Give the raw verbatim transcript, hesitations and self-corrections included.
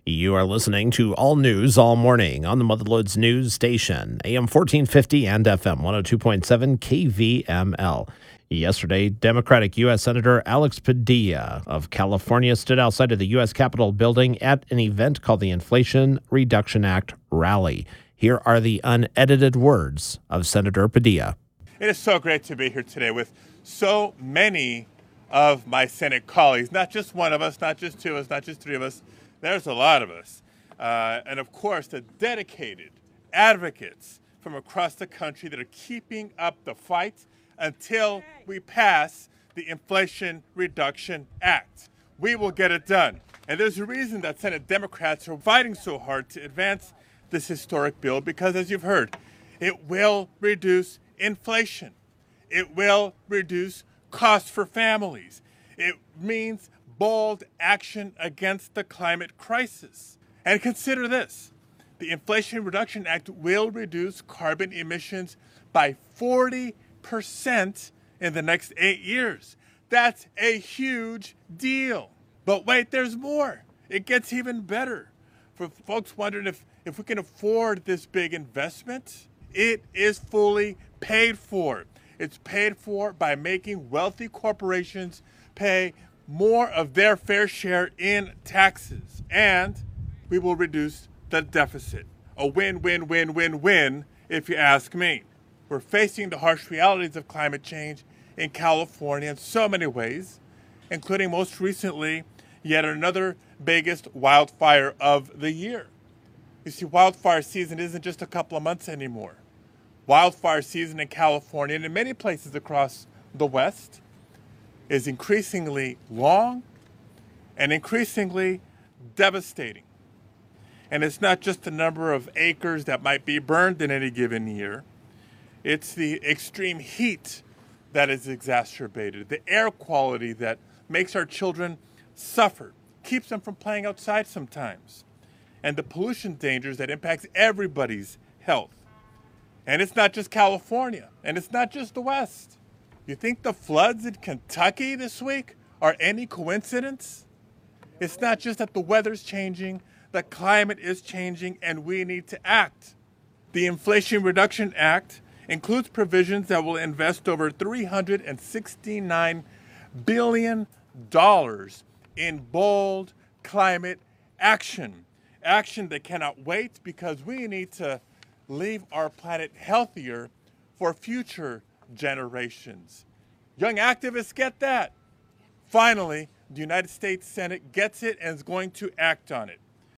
You are listening to All News All Morning on the Motherlode News Station, A M fourteen fifty and F M one oh two point seven K V M L. Yesterday, Democratic U S. Senator Alex Padilla of California stood outside of the U S. Capitol building at an event called the Inflation Reduction Act Rally. Here are the unedited words of Senator Padilla. It is so great to be here today with so many of my Senate colleagues, not just one of us, not just two of us, not just three of us. There's a lot of us. Uh, and of course, the dedicated advocates from across the country that are keeping up the fight until we pass the Inflation Reduction Act. We will get it done. And there's a reason that Senate Democrats are fighting so hard to advance this historic bill, because as you've heard, it will reduce inflation. It will reduce costs for families. It means bold action against the climate crisis. And consider this, the Inflation Reduction Act will reduce carbon emissions by forty percent in the next eight years. That's a huge deal. But wait, there's more. It gets even better. For folks wondering if, if we can afford this big investment, it is fully paid for. It's paid for by making wealthy corporations pay more of their fair share in taxes, and we will reduce the deficit. A win, win, win, win, win, if you ask me. We're facing the harsh realities of climate change in California in so many ways, including most recently, yet another biggest wildfire of the year. You see, wildfire season isn't just a couple of months anymore. Wildfire season in California and in many places across the West is increasingly long and increasingly devastating. And it's not just the number of acres that might be burned in any given year. It's the extreme heat that is exacerbated, the air quality that makes our children suffer, keeps them from playing outside sometimes, and the pollution dangers that impacts everybody's health. And it's not just California, and it's not just the West. You think the floods in Kentucky this week are any coincidence? It's not just that the weather's changing, the climate is changing, and we need to act. The Inflation Reduction Act includes provisions that will invest over three hundred sixty-nine billion dollars in bold climate action. Action that cannot wait, because we need to leave our planet healthier for future generations. Young activists get that. Finally, the United States Senate gets it and is going to act on it.